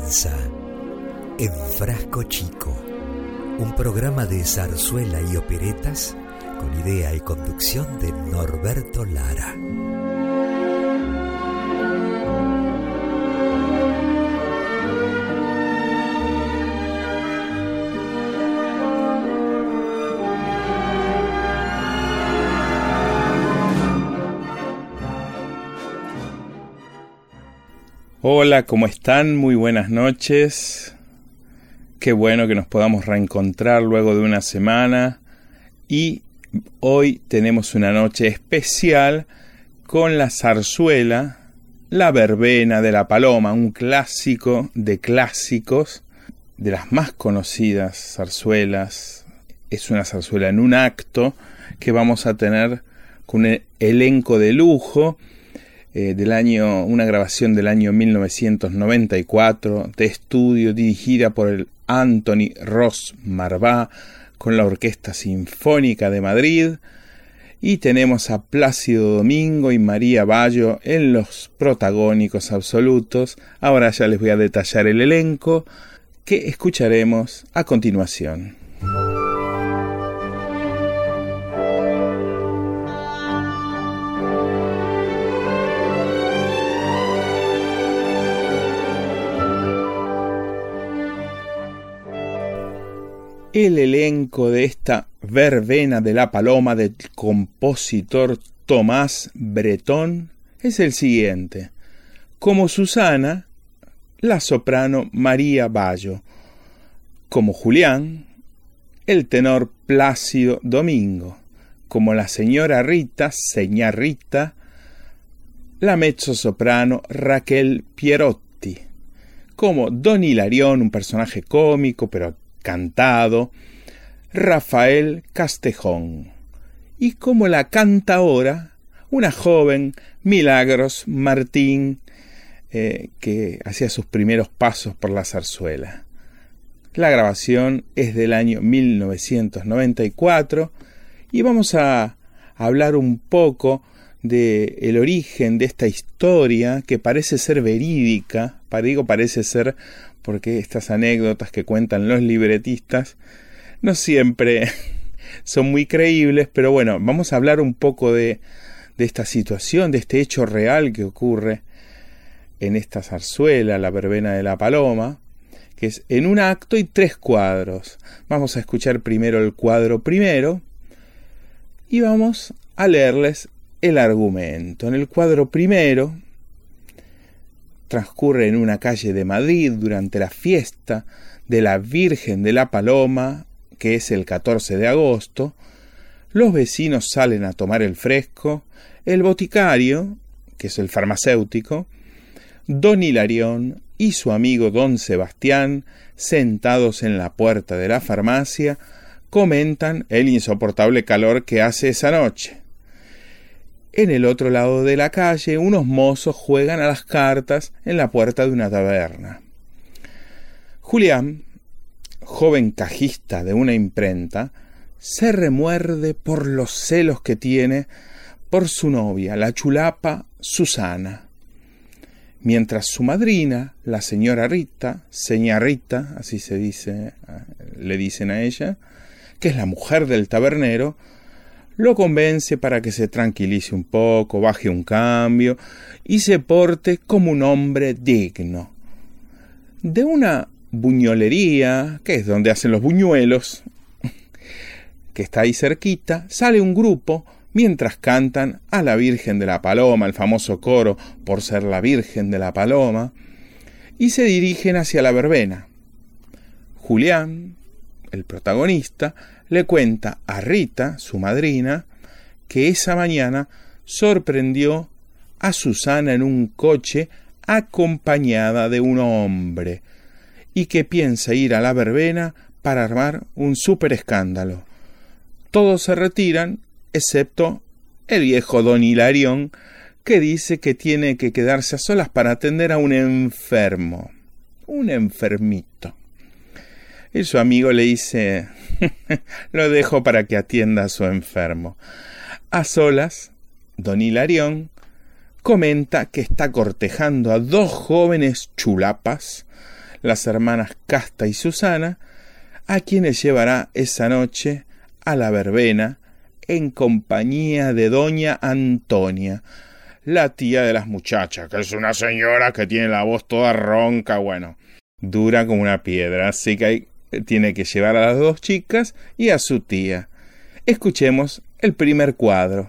comienza En Frasco Chico, un programa de zarzuela y operetas con idea y conducción de Norberto Lara. Hola, ¿cómo están? Muy buenas noches. Qué bueno que nos podamos reencontrar luego de una semana. Y hoy tenemos una noche especial con la zarzuela La Verbena de la Paloma, un clásico de clásicos, de las más conocidas zarzuelas. Es una zarzuela en un acto que vamos a tener con un elenco de lujo. Una grabación del año 1994 de estudio dirigida por el Anthony Ros Marvá con la Orquesta Sinfónica de Madrid, y tenemos a Plácido Domingo y María Bayo en los protagónicos absolutos. Ahora ya les voy a detallar el elenco que escucharemos a continuación. El elenco de esta Verbena de la Paloma del compositor Tomás Bretón es el siguiente. Como Susana, la soprano María Bayo. Como Julián, el tenor Plácido Domingo. Como la señora Rita, señá Rita, la mezzosoprano Raquel Pierotti. Como Don Hilarión, un personaje cómico pero cantado, Rafael Castejón. Y como la cantaora, una joven, Milagros Martín, que hacía sus primeros pasos por la zarzuela. La grabación es del año 1994 y vamos a hablar un poco del origen de esta historia que parece ser verídica. Digo parece ser porque estas anécdotas que cuentan los libretistas no siempre son muy creíbles, pero bueno, vamos a hablar un poco de esta situación, de este hecho real que ocurre en esta zarzuela, La Verbena de la Paloma, que es en un acto y 3 cuadros. Vamos a escuchar primero el cuadro primero y vamos a leerles el argumento. En el cuadro primero transcurre en una calle de Madrid durante la fiesta de la Virgen de la Paloma, que es el 14 de agosto. Los vecinos salen a tomar el fresco. El boticario, que es el farmacéutico, Don Hilarión y su amigo Don Sebastián, sentados en la puerta de la farmacia, comentan el insoportable calor que hace esa noche. En el otro lado de la calle, unos mozos juegan a las cartas en la puerta de una taberna. Julián, joven cajista de una imprenta, se remuerde por los celos que tiene por su novia, la chulapa Susana. Mientras su madrina, la señora Rita, señá Rita, así se dice, le dicen a ella, que es la mujer del tabernero, lo convence para que se tranquilice un poco, baje un cambio y se porte como un hombre digno. De una buñolería, que es donde hacen los buñuelos, que está ahí cerquita, sale un grupo mientras cantan a la Virgen de la Paloma, el famoso coro por ser la Virgen de la Paloma, y se dirigen hacia la verbena. Julián, el protagonista, le cuenta a Rita, su madrina, que esa mañana sorprendió a Susana en un coche acompañada de un hombre y que piensa ir a la verbena para armar un súper escándalo. Todos se retiran, excepto el viejo Don Hilarión, que dice que tiene que quedarse a solas para atender a un enfermo, un enfermito. Y su amigo le dice, lo dejo para que atienda a su enfermo. A solas, Don Hilarión comenta que está cortejando a 2 jóvenes chulapas, las hermanas Casta y Susana, a quienes llevará esa noche a la verbena en compañía de doña Antonia, la tía de las muchachas, que es una señora que tiene la voz toda ronca, bueno, dura como una piedra, así que tiene que llevar a las dos chicas y a su tía. Escuchemos el primer cuadro.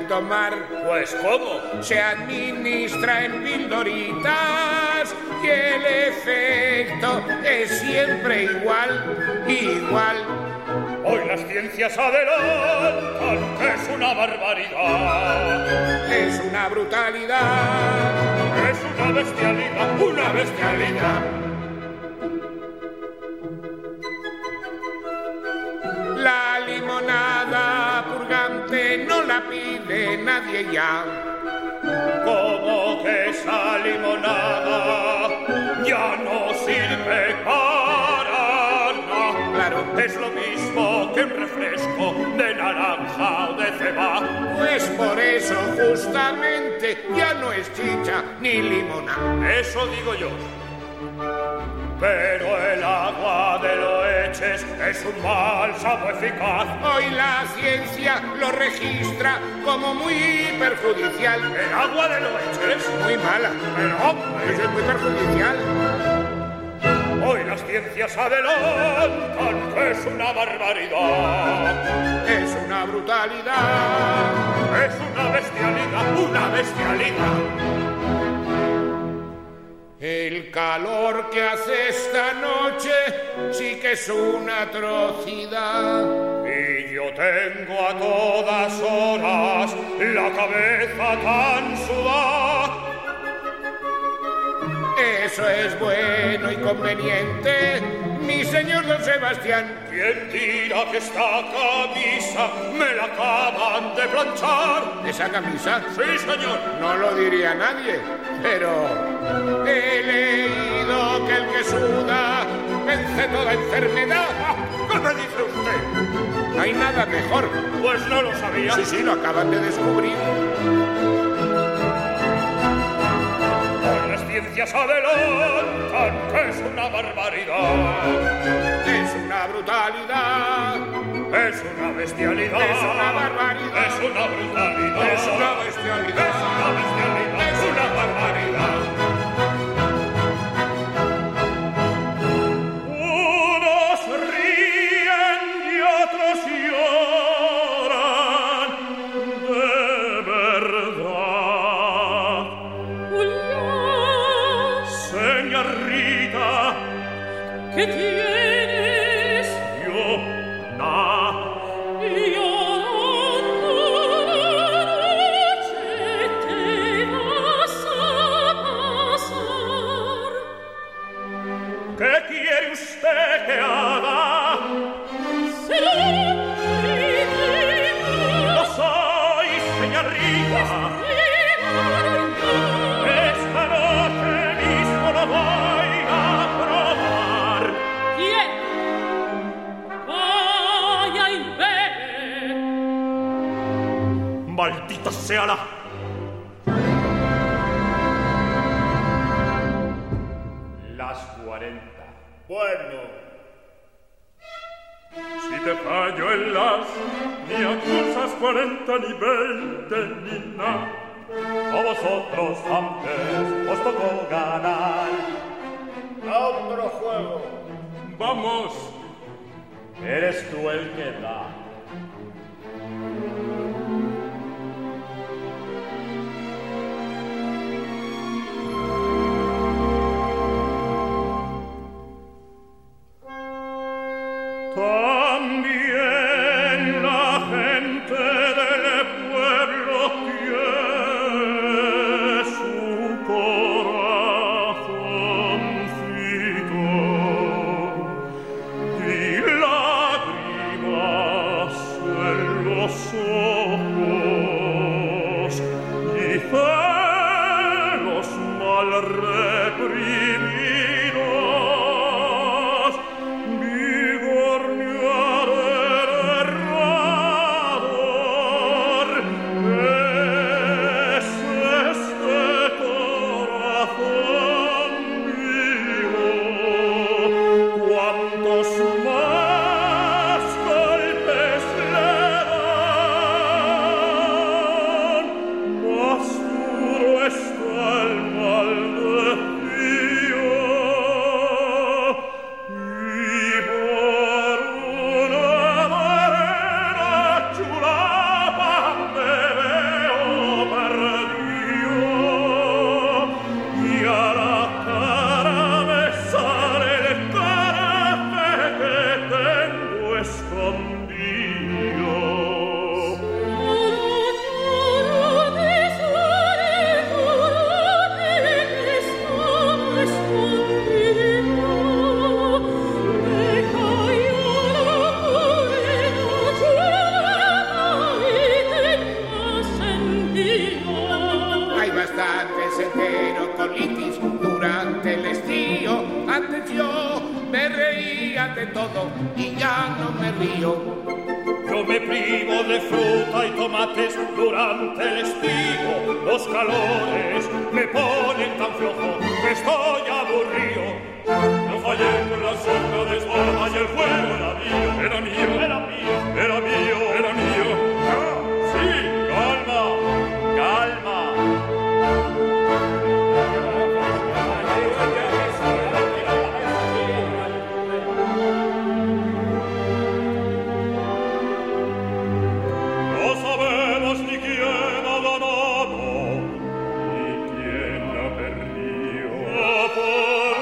tomar. Pues ¿cómo? Se administra en pildoritas y el efecto es siempre igual, igual. Hoy las ciencias adelantan que es una barbaridad. Es una brutalidad. Es una bestialidad, una bestialidad. La limonada purgante no la pide nadie ya. ¿Cómo que esa limonada ya no sirve para nada? Claro. Es lo mismo que un refresco de naranja o de ceba. Pues por eso justamente ya no es chicha ni limonada. Eso digo yo. Pero el agua de Loeches es un bálsamo eficaz. Hoy la ciencia lo registra como muy perjudicial. ¿El agua de Loeches? Muy mala. Pero, eso es muy perjudicial. Hoy las ciencias adelantan que es una barbaridad. Es una brutalidad. Es una bestialidad, una bestialidad. El calor que hace esta noche sí que es una atrocidad. Y yo tengo a todas horas la cabeza tan sudada. Eso es bueno y conveniente, mi señor don Sebastián. ¿Quién dirá que esta camisa me la acaban de planchar? ¿Esa camisa? Sí, señor. No lo diría nadie, pero he leído que el que suda vence toda enfermedad. ¿Qué me dice usted? No hay nada mejor. Pues no lo sabía. Sí, lo acaban de descubrir. Las ciencias adelantan que es una barbaridad. Es una brutalidad. Es una bestialidad. Es una barbaridad. Es una brutalidad. Es una bestialidad. Es una bestialidad. Es una barbaridad. Unos ríen y otros lloran de verdad. Señorita, ¿qué tienes? yo nada. ¿Qué quiere usted que haga? No soy señorita. Esta noche mismo lo voy a probar. ¿Quién? Vaya y ve. Maldita sea la... Las 40. Bueno. Si te fallo en las, ni acusas 40, ni 20, ni nada. A vosotros antes os tocó ganar. A otro juego. Vamos. Eres tú el que da. También la gente del pueblo tiene su corazoncito y lágrimas en los ojos y celos mal reprimidos. Está el mal de de todo y ya no me río. Yo me privo de fruta y tomates durante el estivo. Los calores me ponen tan flojo que estoy aburrido. No fallé con la sombra de forma y el fuego era mío. Era mío, era mío, era mío, era mío. ¡Ah, sí! ¡Calma! ¡Calma! No sabemos ni quién ha ganado, ni quién ha perdido. Por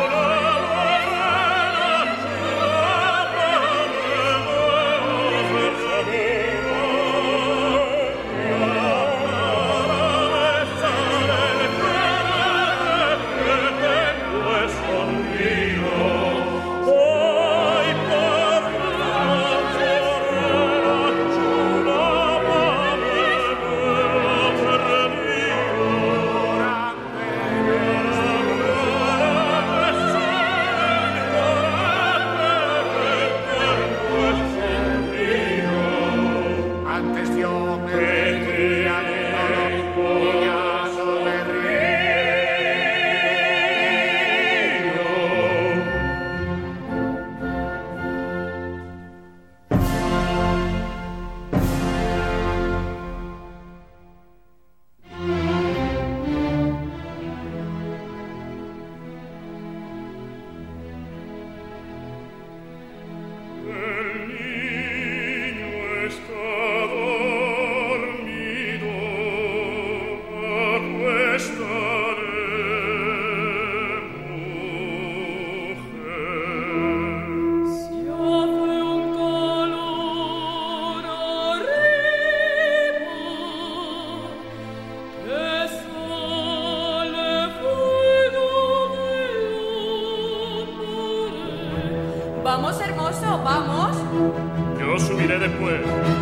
Vamos, hermoso, vamos. Yo subiré después.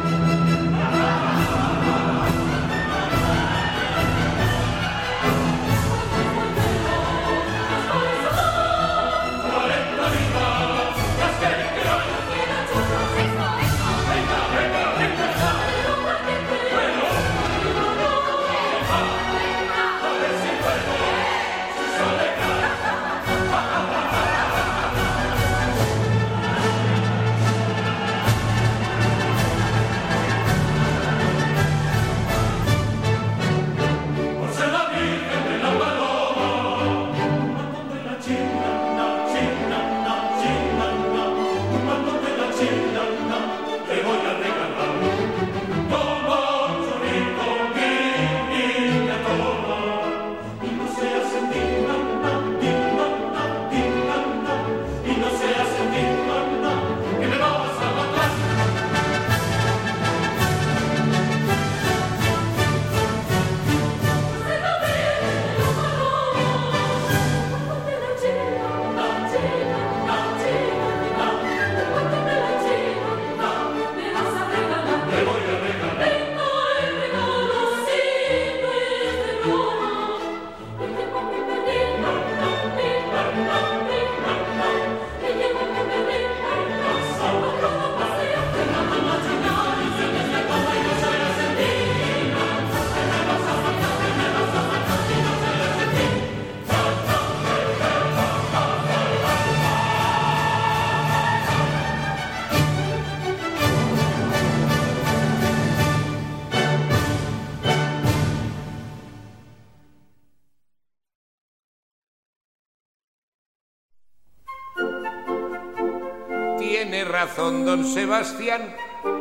Tiene razón don Sebastián,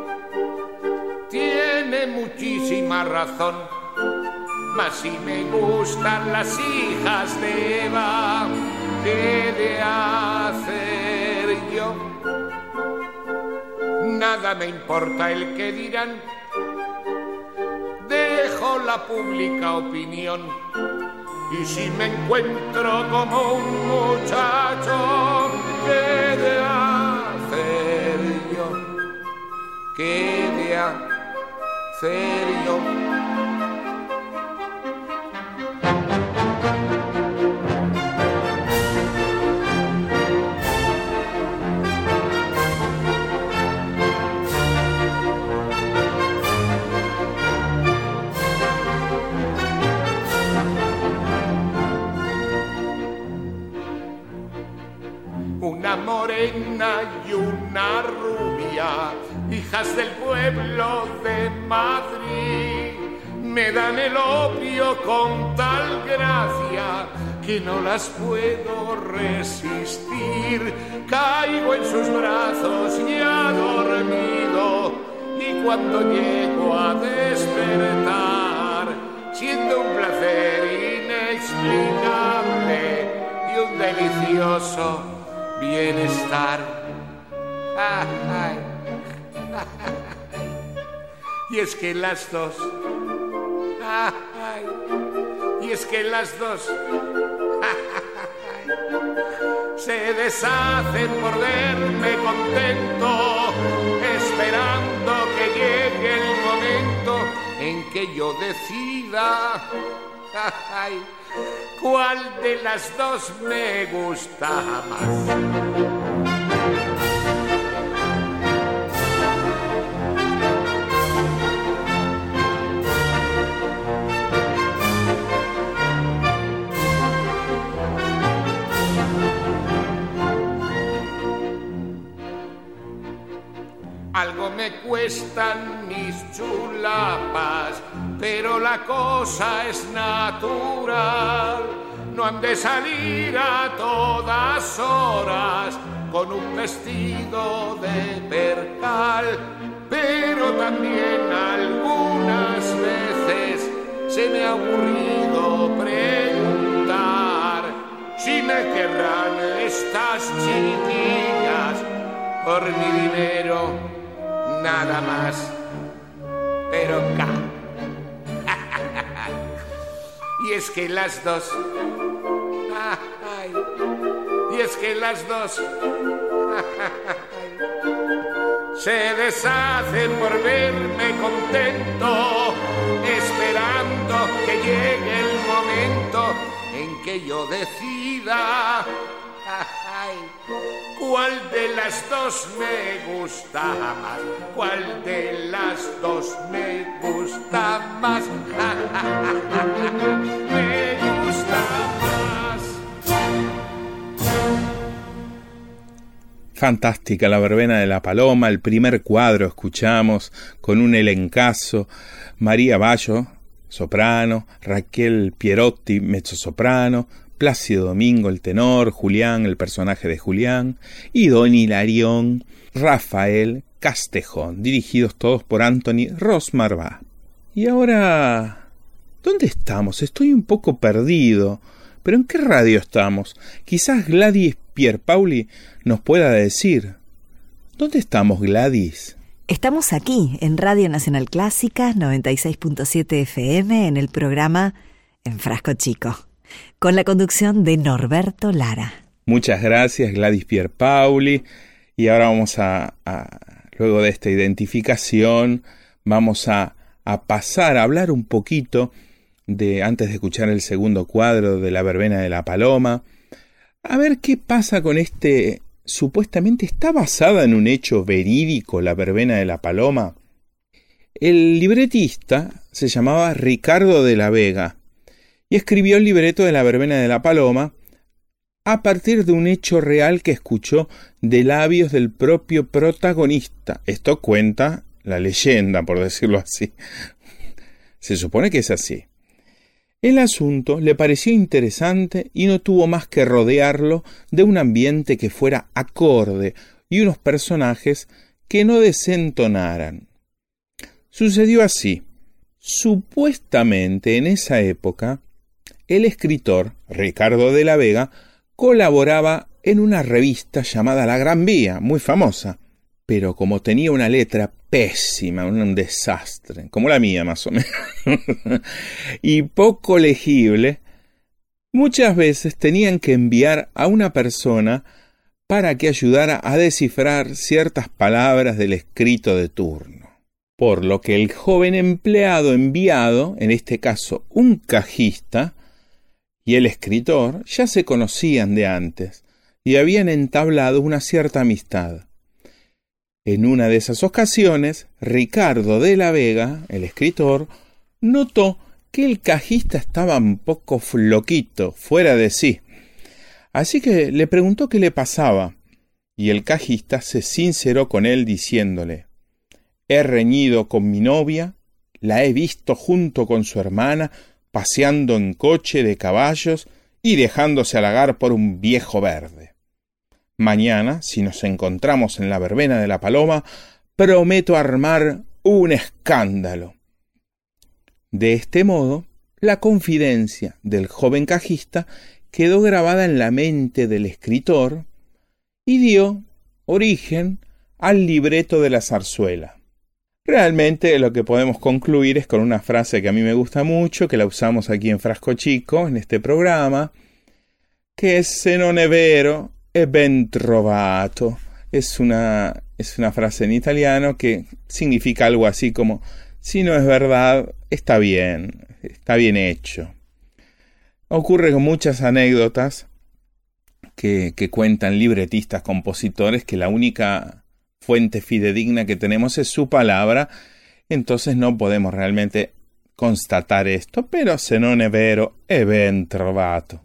tiene muchísima razón, mas si me gustan las hijas de Eva, ¿qué de hacer yo? Nada me importa el que dirán, dejo la pública opinión, y si me encuentro como un muchacho, ¿qué de hacer yo? ¿Qué de hacer yo? morena y una rubia, hijas del pueblo de Madrid. Me dan el opio con tal gracia que no las puedo resistir. Caigo en sus brazos ya dormido, y cuando llego a despertar, siento un placer inexplicable y un delicioso bienestar. Y es que las dos, y es que las dos se deshacen por verme contento, esperando que llegue el momento en que yo decida cuál de las dos me gusta más. Algo me cuestan mis chulapas, pero la cosa es natural. No han de salir a todas horas con un vestido de percal, pero también algunas veces se me ha ocurrido preguntar si me querrán estas chiquillas por mi dinero. Nada más, pero ca. Y es que las dos, y es que las dos se deshacen por verme contento, esperando que llegue el momento en que yo decida cuál de las dos me gusta más, cuál de las dos me gusta más, me gusta más. Fantástica la verbena de la Paloma, el primer cuadro escuchamos con un elencazo: María Bayo, soprano; Raquel Pierotti, mezzosoprano; Plácido Domingo, el tenor; Julián, el personaje de Julián; y Don Hilarión, Rafael Castejón, dirigidos todos por Anthony Rosmarbá. Y ahora, ¿dónde estamos? Estoy un poco perdido. ¿Pero en qué radio estamos? Quizás Gladys Pierpaoli nos pueda decir. ¿Dónde estamos, Gladys? Estamos aquí, en Radio Nacional Clásica, 96.7 FM, en el programa En Frasco Chico, con la conducción de Norberto Lara. Muchas gracias, Gladys Pierpaoli. Y ahora vamos luego de esta identificación, vamos a pasar a hablar un poquito antes de escuchar el segundo cuadro de la verbena de la Paloma, a ver qué pasa con supuestamente está basada en un hecho verídico, la verbena de la Paloma. El libretista se llamaba Ricardo de la Vega y escribió el libreto de la verbena de la Paloma a partir de un hecho real que escuchó de labios del propio protagonista. Esto cuenta la leyenda, por decirlo así. Se supone que es así. El asunto le pareció interesante y no tuvo más que rodearlo de un ambiente que fuera acorde y unos personajes que no desentonaran. Sucedió así. Supuestamente en esa época, el escritor Ricardo de la Vega colaboraba en una revista llamada La Gran Vía, muy famosa, pero como tenía una letra pésima, un desastre, como la mía más o menos, y poco legible, muchas veces tenían que enviar a una persona para que ayudara a descifrar ciertas palabras del escrito de turno. Por lo que el joven empleado enviado, en este caso un cajista, y el escritor ya se conocían de antes y habían entablado una cierta amistad. En una de esas ocasiones, Ricardo de la Vega, el escritor, notó que el cajista estaba un poco floquito, fuera de sí. Así que le preguntó qué le pasaba. y el cajista se sinceró con él diciéndole: he reñido con mi novia, la he visto junto con su hermana, paseando en coche de caballos y dejándose halagar por un viejo verde. Mañana, si nos encontramos en la verbena de la Paloma, prometo armar un escándalo. De este modo, la confidencia del joven cajista quedó grabada en la mente del escritor y dio origen al libreto de la zarzuela. Realmente lo que podemos concluir es con una frase que a mí me gusta mucho, que la usamos aquí en Frasco Chico, en este programa, que es "se non è vero, è ben trovato". Es una frase en italiano que significa algo así como: si no es verdad, está bien hecho. Ocurre con muchas anécdotas que cuentan libretistas, compositores, que la única fuente fidedigna que tenemos es su palabra, entonces no podemos realmente constatar esto, pero se non è vero, è ben trovato.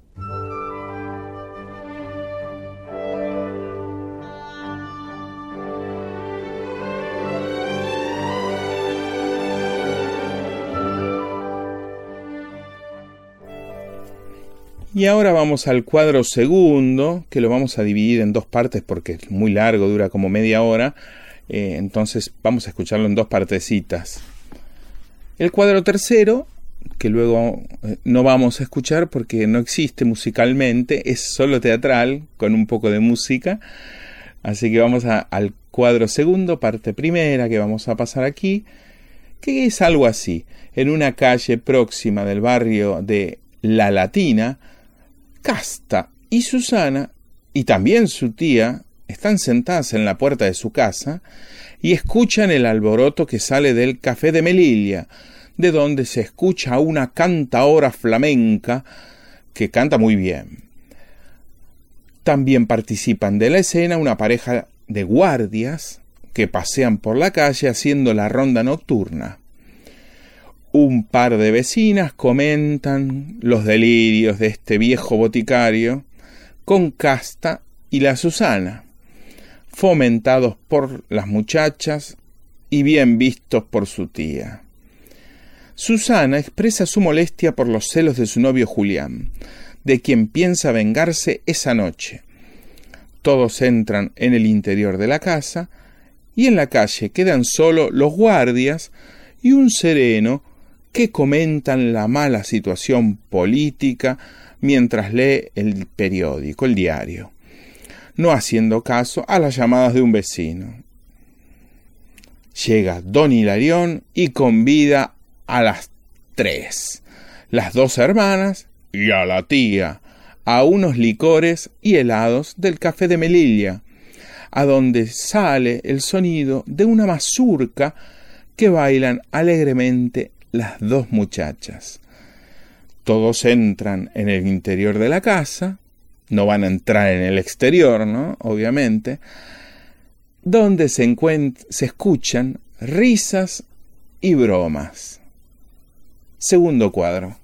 Y ahora vamos al cuadro segundo, que lo vamos a dividir en dos partes porque es muy largo, dura como media hora, entonces vamos a escucharlo en dos partecitas. El cuadro tercero, que luego no vamos a escuchar porque no existe musicalmente, es solo teatral, con un poco de música, así que vamos al cuadro segundo, parte primera, que vamos a pasar aquí, que es algo así. En una calle próxima del barrio de La Latina, Casta y Susana, y también su tía, están sentadas en la puerta de su casa y escuchan el alboroto que sale del Café de Melilla, de donde se escucha una cantaora flamenca que canta muy bien. También participan de la escena una pareja de guardias que pasean por la calle haciendo la ronda nocturna. Un par de vecinas comentan los delirios de este viejo boticario con Casta y la Susana, fomentados por las muchachas y bien vistos por su tía. Susana expresa su molestia por los celos de su novio Julián, de quien piensa vengarse esa noche. Todos entran en el interior de la casa y en la calle quedan solo los guardias y un sereno que comentan la mala situación política mientras lee el periódico, el diario, no haciendo caso a las llamadas de un vecino. Llega don Hilarión y convida a las 3, las dos hermanas y a la tía, a unos licores y helados del Café de Melilla, a donde sale el sonido de una mazurca que bailan alegremente las dos muchachas. Todos entran en el interior de la casa, no van a entrar en el exterior, ¿no? Obviamente, donde se escuchan risas y bromas. Segundo cuadro.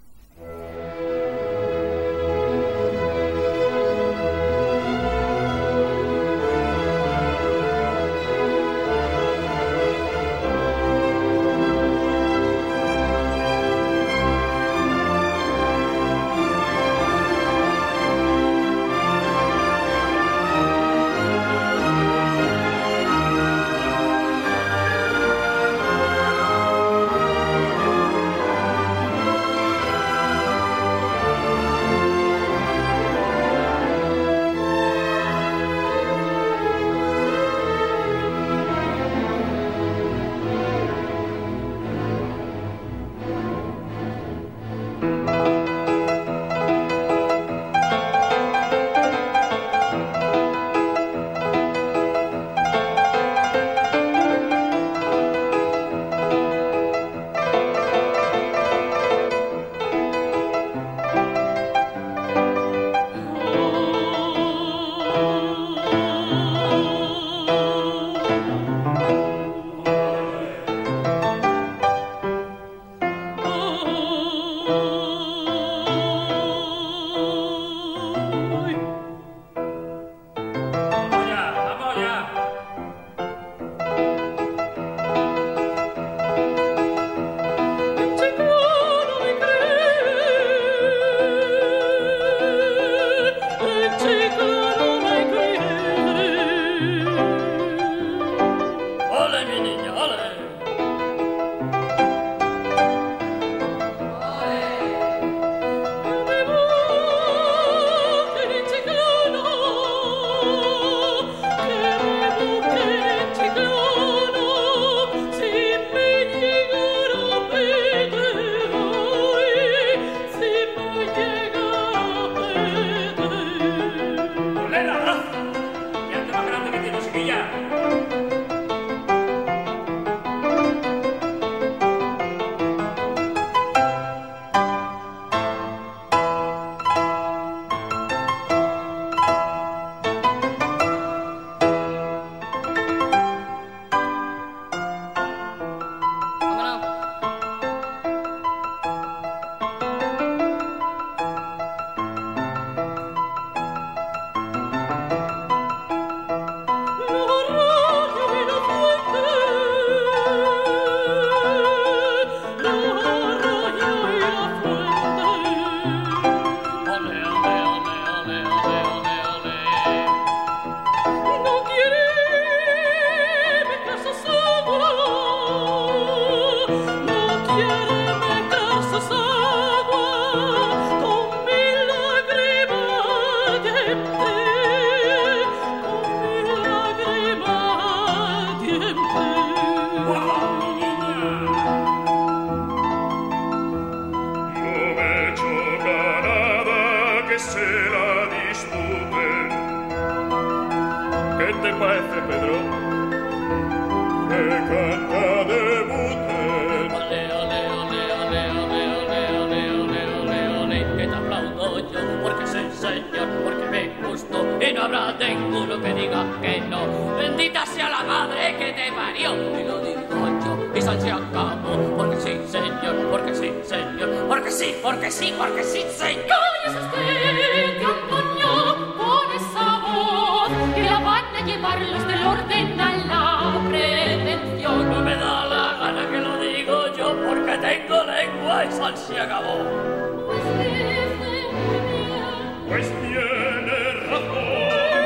que se la disputen. ¿Qué te parece, Pedro? Que canta debuten. Ole, ole, ole, ole, ole, ole, ole, ole, ole, ole, que te aplaudo yo, porque soy señor, porque me gusto, y no habrá ninguno que diga que no. Bendita sea la madre que te parió, y lo digo yo, y se acabó, porque sí, señor, porque sí, señor, porque sí, porque sí, porque sí, señor. ¿Cállese usted, que Antonio, con esa voz, que la van a llevar los del orden a la prevención? No me da la gana que lo digo yo, porque tengo lengua y sal se acabó. Pues dice bien. Pues tiene razón.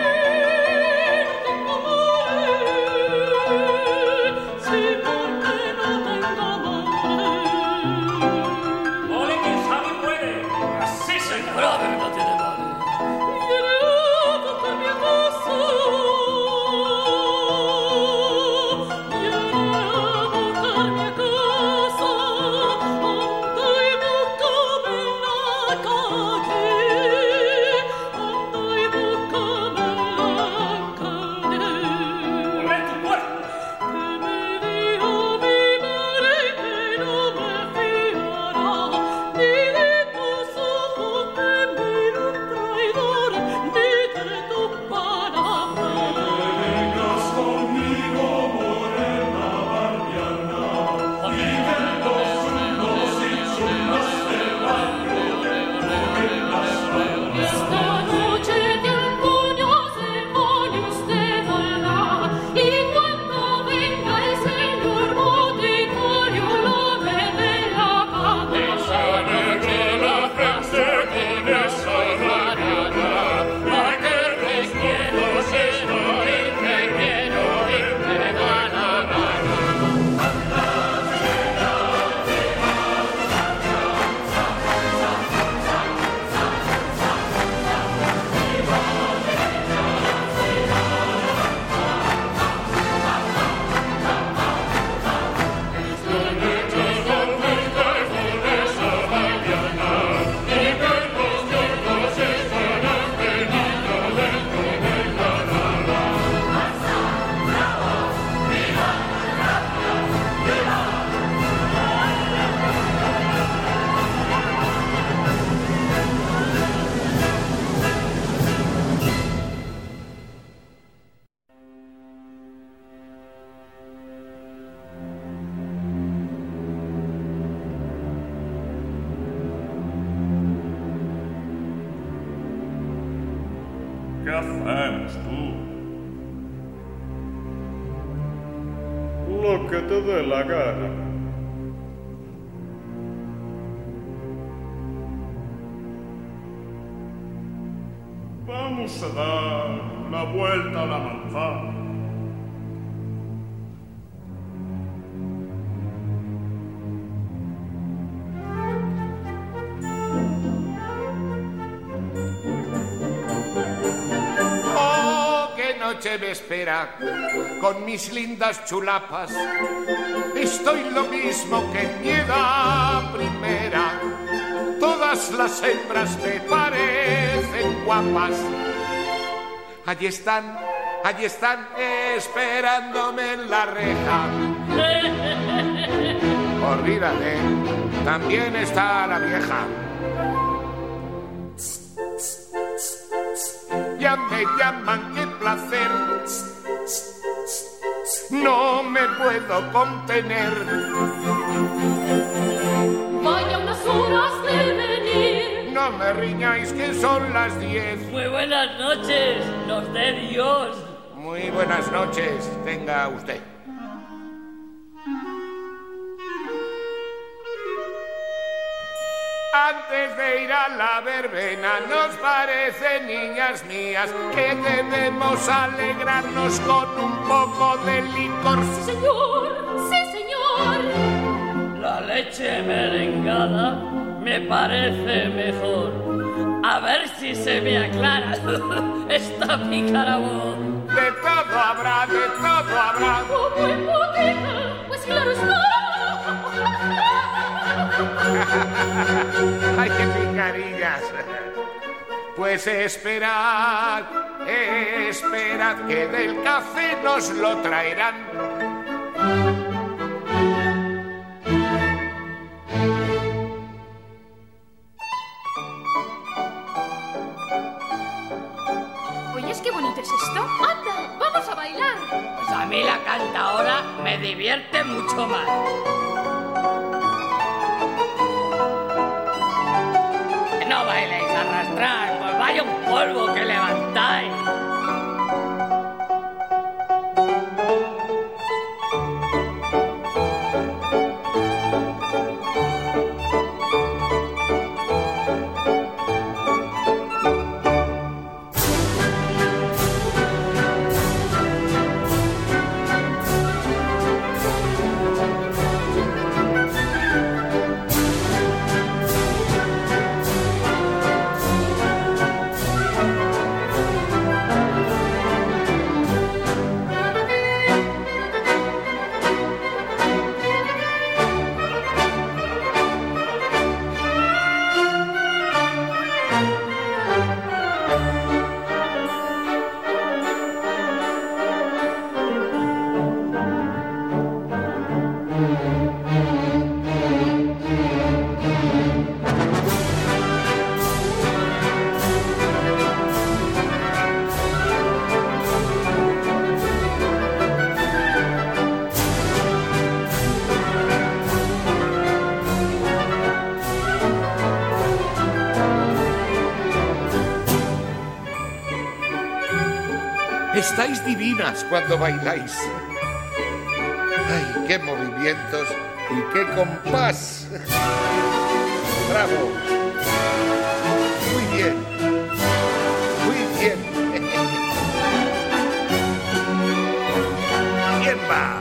Sí, porque no tengo madre. Ole, quien sabe puede. Así se acabó, que no tiene madre. Llévate a mi casa. Llévate a mi casa. Anda y búscame en la calle. Anda y búscame en la calle. Mueve tu cuerpo. Que me dijo mi madre que no me fiara ni de tus ojos que miro un traidor, ni de tus palabras. Vengas conmigo, morena barbiana, y que los mundos y chulas del barrio Esta noche de Antonio se pone usted a hablar, y cuando venga el señor boticario lo ve de la cabeza. negra la frente con esa barriana, a que los mundos estoy Te quiero y te van a dar. ¿Qué hacemos tú? Lo que te dé la gana. Vamos a dar la vuelta a la manzana. Oh, qué noche me espera con mis lindas chulapas. Estoy lo mismo que en mi edad primera. Todas las hembras me parecen guapas. Allí están esperándome en la reja. Olvídate, también está la vieja. Ya me llaman, qué placer. No me puedo contener. Vaya unas horas de venir. No me riñáis que son las 10. Muy buenas noches, nos dé Dios. Muy buenas noches, tenga usted. Antes de ir a la verbena, nos parece, niñas mías, que debemos alegrarnos con un poco de licor. Sí, señor, sí, señor. La leche merengada me parece mejor. A ver si se me aclara esta pícara voz. De todo habrá, de todo habrá. Como en botica, pues claro está. ¡Ay, qué picarillas! Pues esperad que del café nos lo traerán. Oyes, qué bonito es esto. ¡Anda, vamos a bailar! Pues a mí la cantaora me divierte mucho más. No bailéis a arrastrar, pues vaya un polvo que levantáis. Estáis divinas cuando bailáis. ¡Ay, qué movimientos y qué compás! ¡Bravo! Muy bien. Muy bien. ¿Quién va?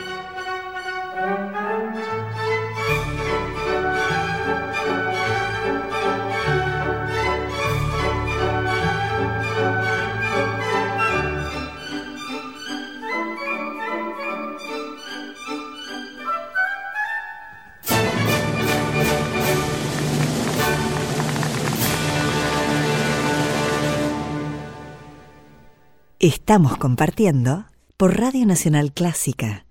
Estamos compartiendo por Radio Nacional Clásica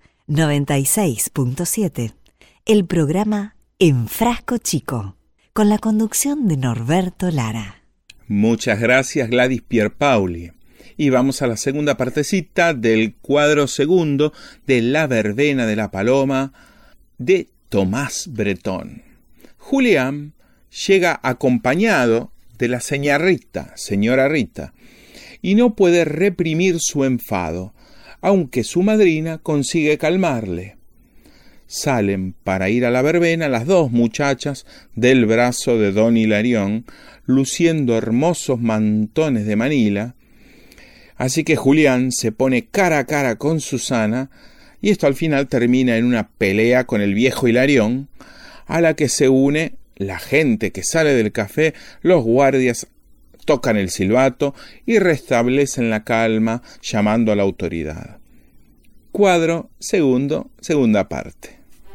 96.7 el programa En Frasco Chico, con la conducción de Norberto Lara. Muchas gracias, Gladys Pierpaoli. Y vamos a la segunda partecita del cuadro segundo de La verbena de la paloma de Tomás Bretón. Julián llega acompañado de la señora Rita, y no puede reprimir su enfado, aunque su madrina consigue calmarle. Salen para ir a la verbena las dos muchachas del brazo de don Hilarión, luciendo hermosos mantones de Manila. Así que Julián se pone cara a cara con Susana, y esto al final termina en una pelea con el viejo Hilarión, a la que se une la gente que sale del café, los guardias tocan el silbato y restablecen la calma llamando a la autoridad. Cuadro segundo, segunda parte.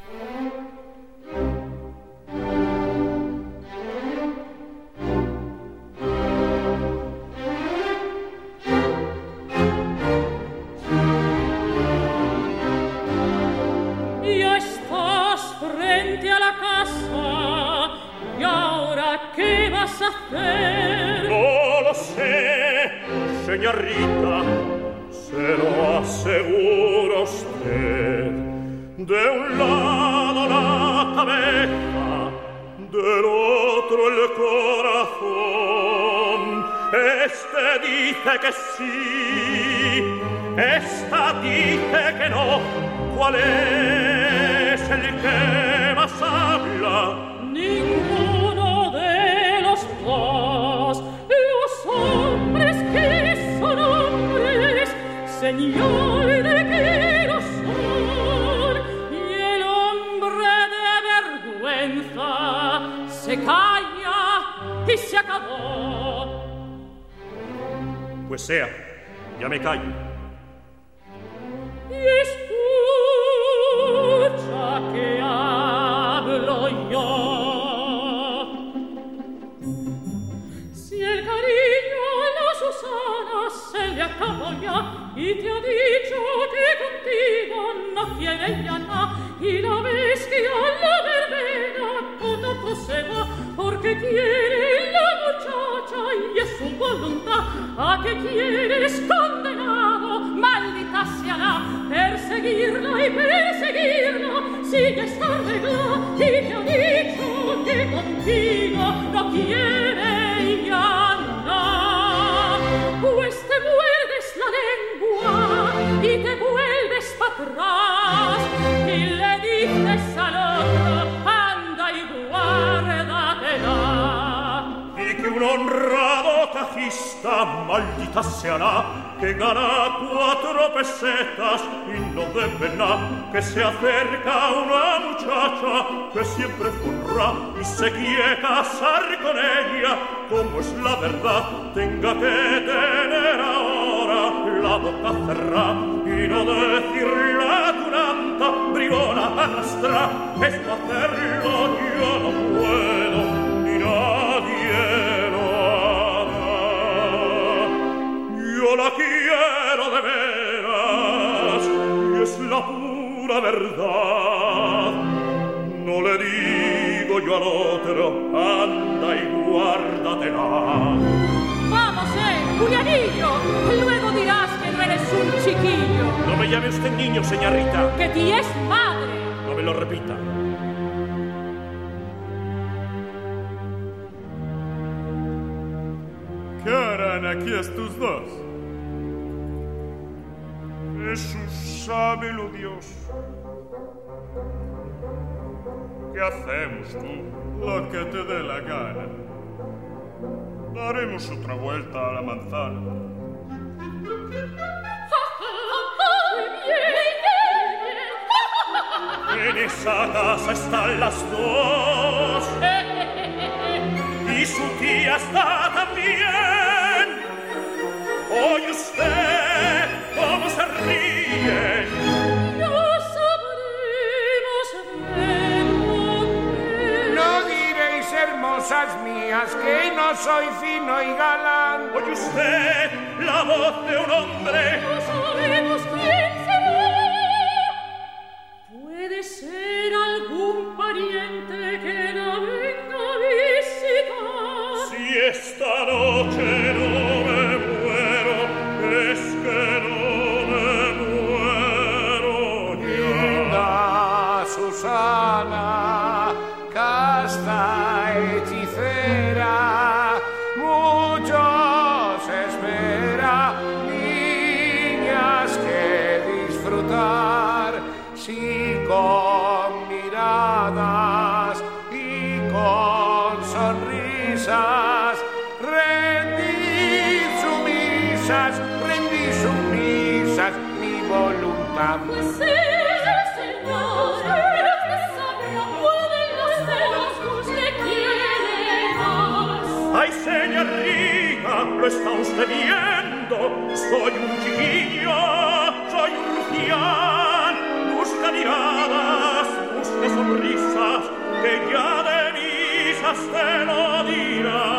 Ya estás frente a la casa, ¿y ahora qué vas a hacer? No lo sé, señorita, se lo aseguro a usted. De un lado la cabeza, del otro el corazón. Este dice que sí, esta dice que no. ¿Cuál es el que más habla? Ninguno de los dos. Los hombres que son hombres, señal de que lo son. Y el hombre de vergüenza se calla y se acabó. Pues sea, ya me callo. Y escucha que hablo yo. Si el cariño Susana se le acabó ya y te ha dicho que contigo no quiere ya nada. Y la ves que a la verbena con otro se va, porque quiere la muchacha y es su voluntad. ¿A qué quieres, condenado? Maldita sea la perseguirla y perseguirla, si ya está arreglada y te ha dicho que contigo no quiere ya nada. Pues te muerdes la lengua y te vuelves para atrás y le dices al otro, anda y guárdatela. Y que un honrado cajista, maldita sea la, que gana 4 pesetas y no debe nada, que se acerca a una muchacha que siempre honra y se quiere casar con ella, como es la verdad, tenga que tener ahora la boca cerrada y no decirle a tu nanta, bribona arrastra, esto hacerlo yo no puedo, ni nadie lo hará. Yo la quiero de veras y es la pura verdad. No le digo yo al otro, anda y guárdatela. Vamos, Julianillo, luego dirás que no eres un chiquillo. No me llame usted niño, señorita. Que ti es madre. No me lo repita. ¿Qué harán aquí estos dos? Eso sábelo Dios. ¿Qué hacemos tú? Lo que te dé la gana. Daremos otra vuelta a la manzana. En esa casa están las dos y su tía está también. Oye usted cómo se ríe. Ya sabremos bien. No diréis, hermosas mías, que no soy fino y galán. Oye usted la voz de un hombre. No sabemos quién será. Puede ser algún pariente que la venga a visitar. Si esta noche no me muero, es que no me muero ya. Linda Susana, casta hechicera, mucho se espera, niñas que disfrutar, si con miradas y con sonrisas rendid sumisas mi voluntad. Sí, Señor, que sabrá, pueden los celosos le quieren más. Ay, señorita, lo está usted viendo. Soy un chiquillo, soy un rufián. Busca miradas, busca sonrisas, que ya de misas te lo dirá.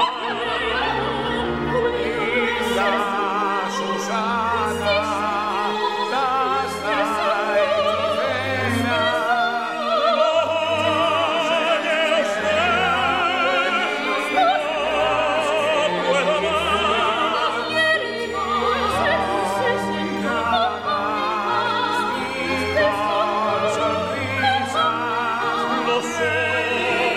Linda Susana, casta hechicera, Oye usted, no puedo más. Lo sé.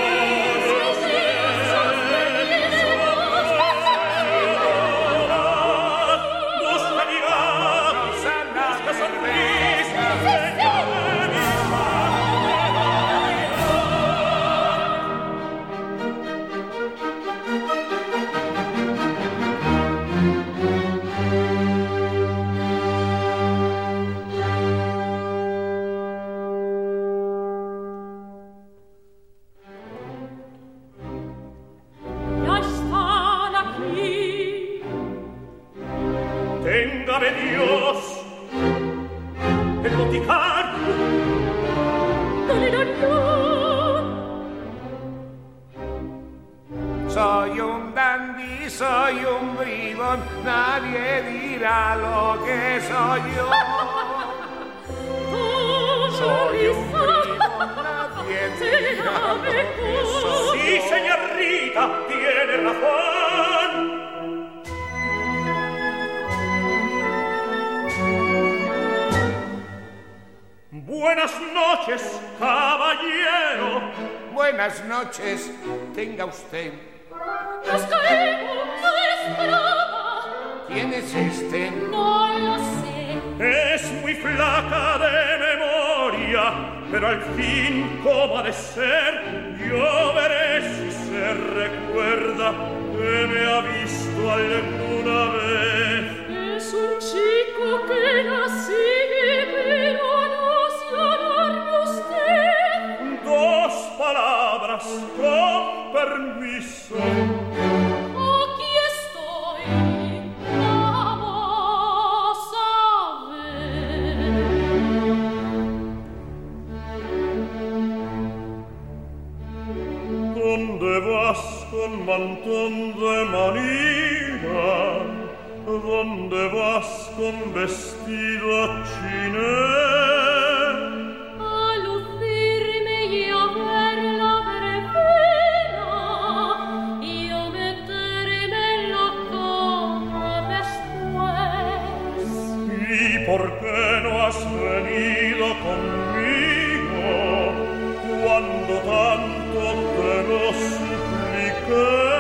Ya están aquí. Téngame Dios el boticario. soy un dandy dandy, soy un bribón, nadie dirá lo que soy yo. Soy un bribón, nadie dirá lo que soy yo. Sí, señorita, tiene razón. Buenas noches, caballero. Buenas noches, tenga usted. Nos caemos, no es broma. ¿Quién es este? No lo sé. Es muy flaca de memoria, pero al fin, ¿cómo ha de ser? Yo veré si se recuerda que me ha visto alguna vez. Es un chico que la sigue, pero no se alarme usted. Dos palabras, con permiso. Aquí estoy, vamos a ver. ¿Dónde vas con mantón de manila? ¿Dónde vas con vestido chiné? A lucirme y a ver la verbena y a meterme en la cama después. ¿Y por qué no has venido conmigo cuando tanto te lo supliqué?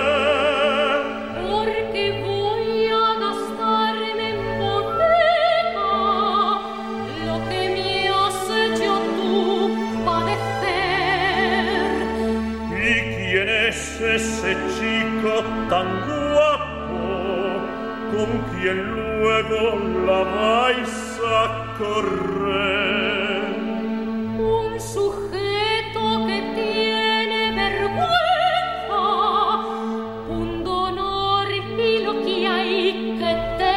Porque voy a gastarme en bodega lo que me has hecho tú padecer. ¿Y quién es ese chico tan guapo con quien luego la vais a correr? Un sujeto que tiene vergüenza, pundonor y lo que hay que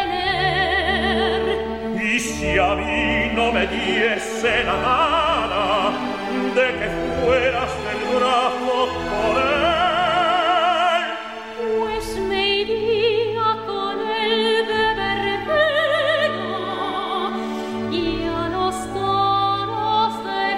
tener. Y si a mí no me diese la gana de que fueras del brazo por él, Pues me iría con él de verbena y a los toros de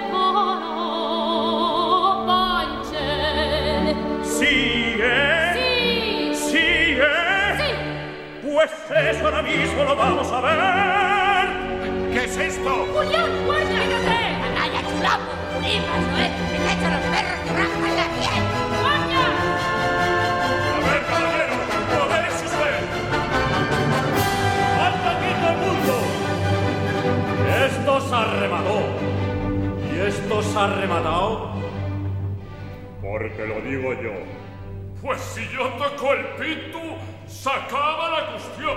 Carabanchel. sí, Sí, sí, sí. pues eso ahora mismo lo vamos a ver. ¿Qué es esto? Julián, guardia, cállate. ¡Canalla, chulapo! ¡Libras, no es! ¡Me cacho los perros que raspan la piel! Guardia. A ver, caballero, modérese usted. ¡Alta aquí todo el mundo! Esto se arremató. ¿Y esto se ha rematado? Porque lo digo yo. Pues si yo toco el pito, se acaba la cuestión.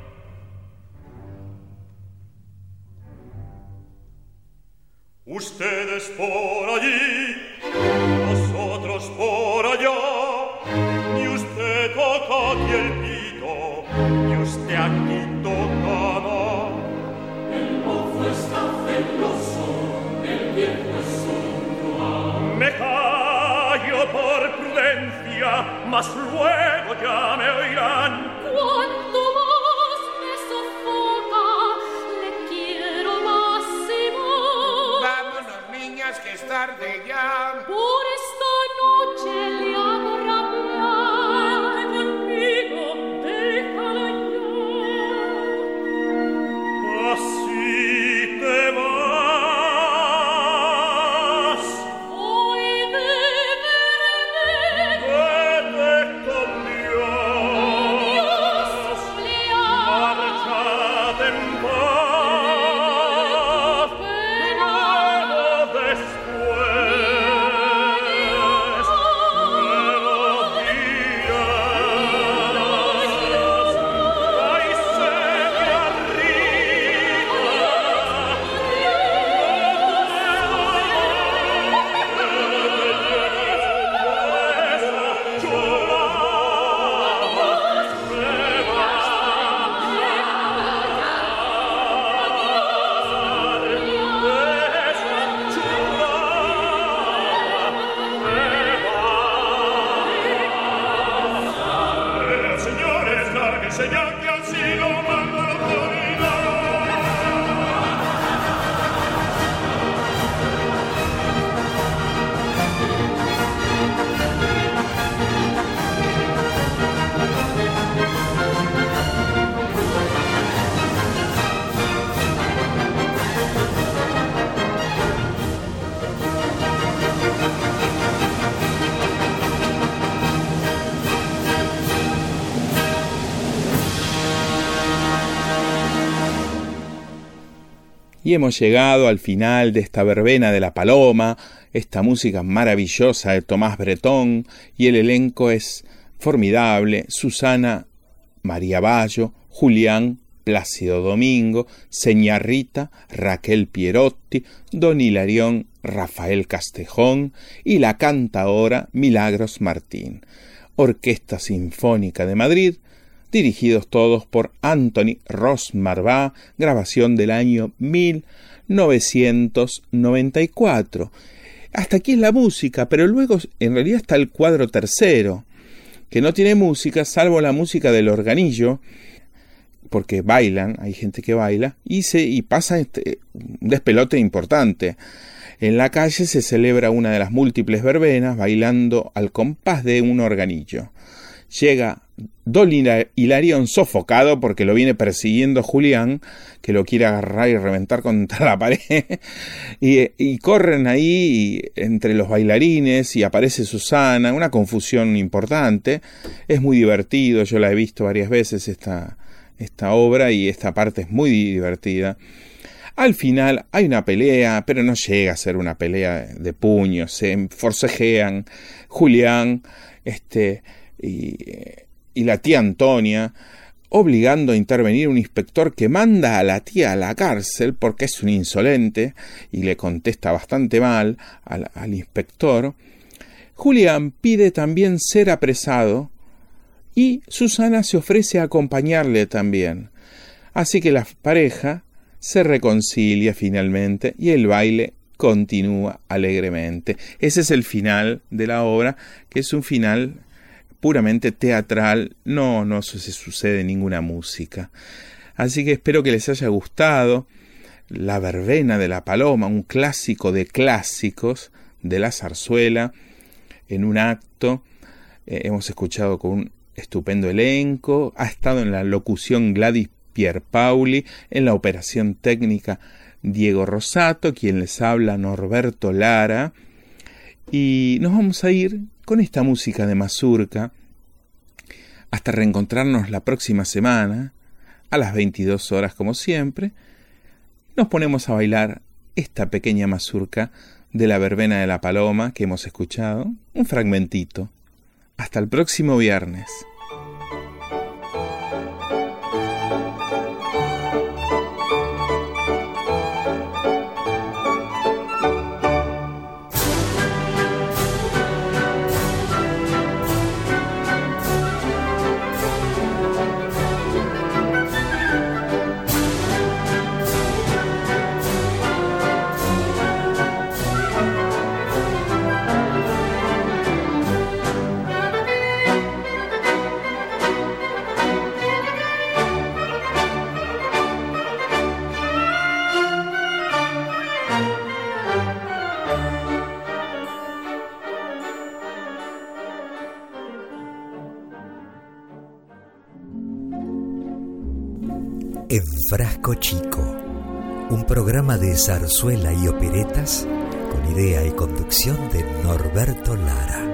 Ustedes por allí, nosotros por allá. Ni usted toca aquí el pito, ni usted aquí toca nada. El mozo está celoso, el viejo es un truán. Me callo por prudencia, mas luego ya me oirán. Cuanto más me sofoca, le quiero más y más. Vámonos, niñas, que es tarde ya. Por esta noche le hago rabiar. Conmigo, déjala ya. Así te vas. Voy de verme. Vete con Dios. enseña que así lo manda la autoridad. Y hemos llegado al final de esta verbena de la Paloma, esta música maravillosa de Tomás Bretón, y el elenco es formidable: Susana, María Bayo, Julián, Plácido Domingo, Señá Rita, Raquel Pierotti, Don Hilarión, Rafael Castejón y la cantaora Milagros Martín. Orquesta Sinfónica de Madrid, dirigidos todos por Anthony Ros-Marvá, grabación del año 1994. Hasta aquí es la música, pero luego en realidad está el cuadro tercero, que no tiene música, salvo la música del organillo, porque bailan, hay gente que baila, y pasa un despelote importante. En la calle se celebra una de las múltiples verbenas, bailando al compás de un organillo. Llega Don Hilarión sofocado porque lo viene persiguiendo Julián, que lo quiere agarrar y reventar contra la pared, y corren ahí entre los bailarines y aparece Susana, una confusión importante. Es muy divertido, yo la he visto varias veces esta obra, y esta parte es muy divertida. Al final hay una pelea, pero no llega a ser una pelea de puños, se forcejean Julián y la tía Antonia, obligando a intervenir un inspector que manda a la tía a la cárcel porque es un insolente, y le contesta bastante mal al inspector. Julián pide también ser apresado, y Susana se ofrece a acompañarle también. Así que la pareja se reconcilia finalmente y el baile continúa alegremente. Ese es el final de la obra, que es un final puramente teatral, no se sucede ninguna música. Así que espero que les haya gustado La verbena de la Paloma, un clásico de clásicos de la zarzuela, en un acto. Hemos escuchado con un estupendo elenco, ha estado en la locución Gladys Pierpaoli, en la operación técnica Diego Rosato, quien les habla Norberto Lara, y nos vamos a ir con esta música de mazurca hasta reencontrarnos la próxima semana a las 22 horas como siempre. Nos ponemos a bailar esta pequeña mazurca de la verbena de la Paloma que hemos escuchado, un fragmentito. Hasta el próximo viernes. En Frasco Chico, un programa de zarzuela y operetas con idea y conducción de Norberto Lara.